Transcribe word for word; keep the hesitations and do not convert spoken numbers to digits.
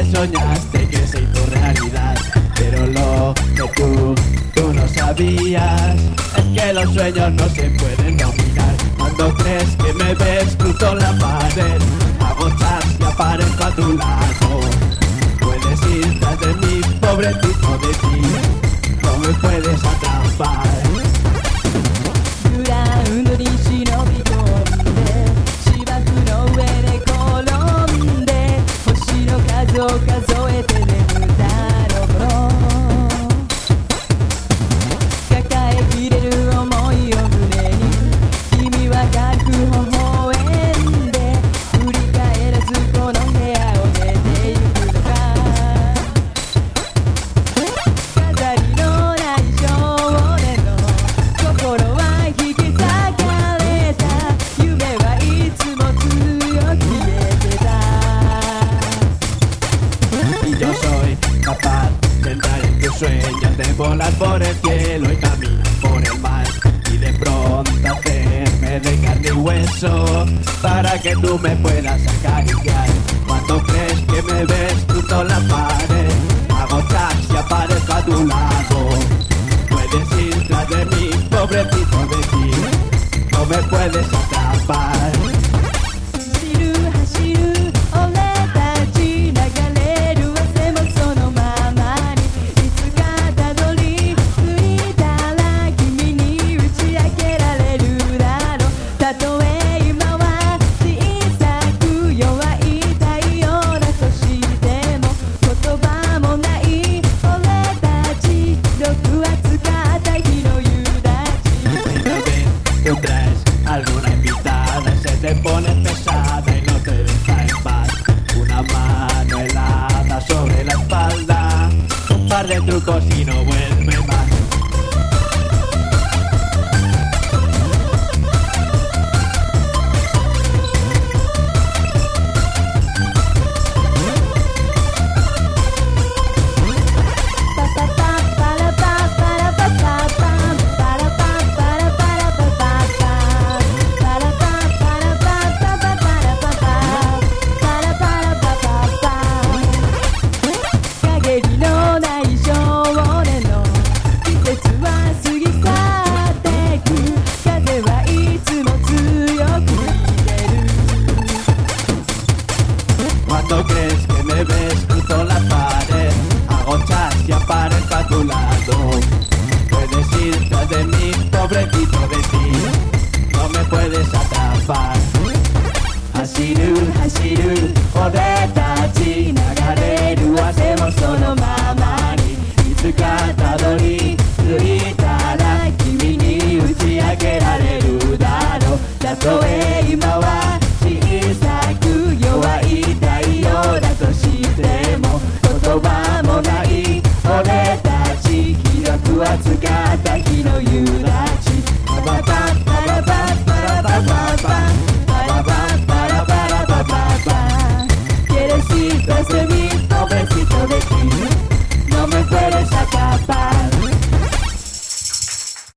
soñaste que se hizo realidad. Pero lo que tú, tú no sabías es que los sueños no se pueden dominar. Cuando crees que me ves cruzo la pared, hago chas y aparezco a tu lado. Puedes ir tras de mí, pobrecito de ti, no me puedes atrapar. グラウンドに忍び込んで芝生の上で転んで星の数を数えて眠ったろこ抱えきれる想いを胸に君は軽く微笑んで振り返らずこの部屋を出てゆくのか飾りのない少年の心は引き裂かれた夢はいつも強く消えてた Y yo soy capaz de entrar en tus sueños, de volar por el cielo y caminar por el mar, y de pronto hacerme de carne y hueso para que tú me puedas acariciar. Cuando crees que me ves cruzo la pared, hago chas y aparezco a tu lado. Puedes ir tras de mí, pobrecito de ti, no me puedes atrapar. 走る走る俺たち流れる汗もそのままにいつかたどり着いたら君に打ち明けられるだろうたとえ今は小さく弱い太陽だとしても言葉もない俺たち毒圧かった日の夕立 Tú traes alguna invitada y se te pone pesada y no te deja en paz. Una mano helada sobre la espalda, un par de trucos y no vuelve más. Cuando crees que me ves cruzo la pared, hago chas y aparezco a tu lado. Puedes ir tras de mí, pobrecito de ti, no me puedes atrapar. 走る走る俺たち流れる汗もその